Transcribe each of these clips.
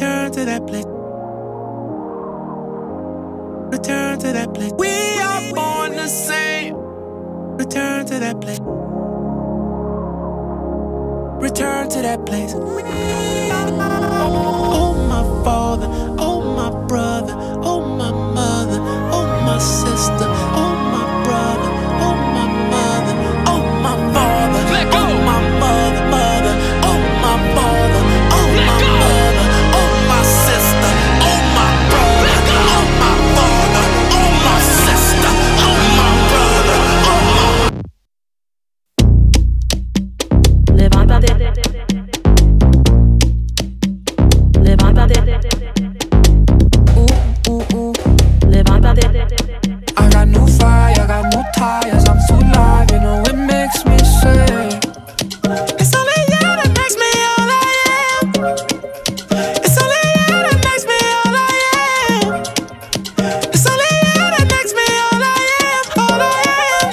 Return to that place. Return to that place. We are born the same. Return to that place. Return to that place. Oh my father, oh my brother, oh my mother, oh my sister, oh my brother, oh my mother, oh my father, oh my mother, mother, oh my father, oh my mother, oh my sister, oh my brother, oh my father, oh my sister, oh my brother, oh my. Live on by live on by ooh, ooh, ooh. Live on by I got new fire, I got new tires. I'm too live, you know it makes me sick. It's only you that makes me all I am. It's only you that makes me all I am. It's only you that makes me all I am, all I am,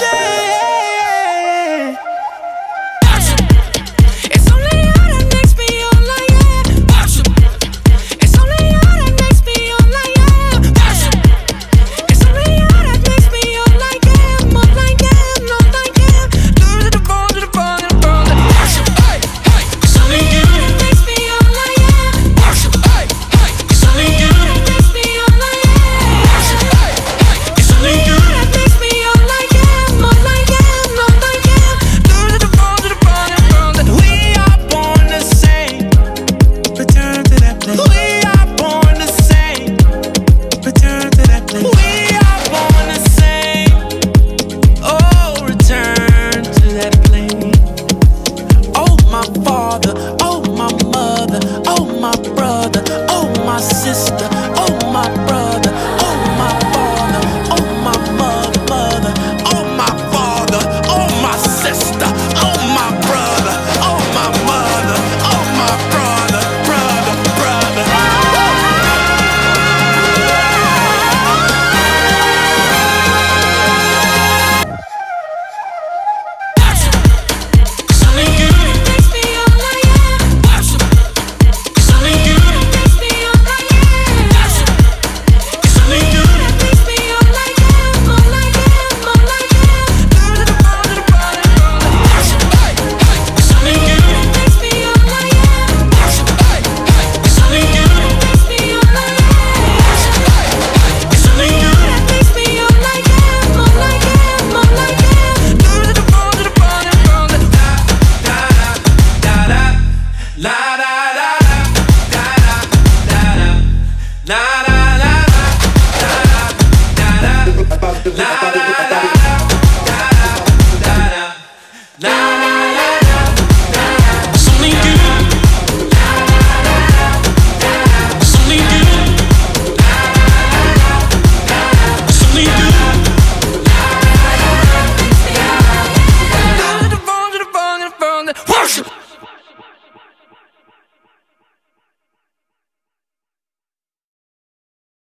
yeah. It's only you that makes me all I am. It's only you that makes me all I am. It's only you that makes me all I am, all I am, all I am. Do the bone, to the bone, to the bone. It's only you that makes me all I am. It's only you that makes me all I am. It's only you that makes me all I am, all I am, all I am. Do the bone, to the bone, to the bone. We are born the same. Return to that place. We are born the same. Return to that place. We are born the same. Oh, return to that place. Oh, my father, oh, my mother, oh, my brother, oh, my sister, oh, my brother, oh, my father, oh, my mother, mother, oh, my father, oh, my sister, oh, my brother, oh, my mother, oh, my brother, brother, brother. It's only you that makes me all I am. It's only you that makes me all I am. It's only you that makes me all I am, all I am, all I am. Do the bone, to the bone, to the bone. It's only you that makes me all I am. It's only you that makes me all I am. It's only you that makes me all I am, all I am, all I am. Do the bone, to the bone, to the bone. Da da da da, la.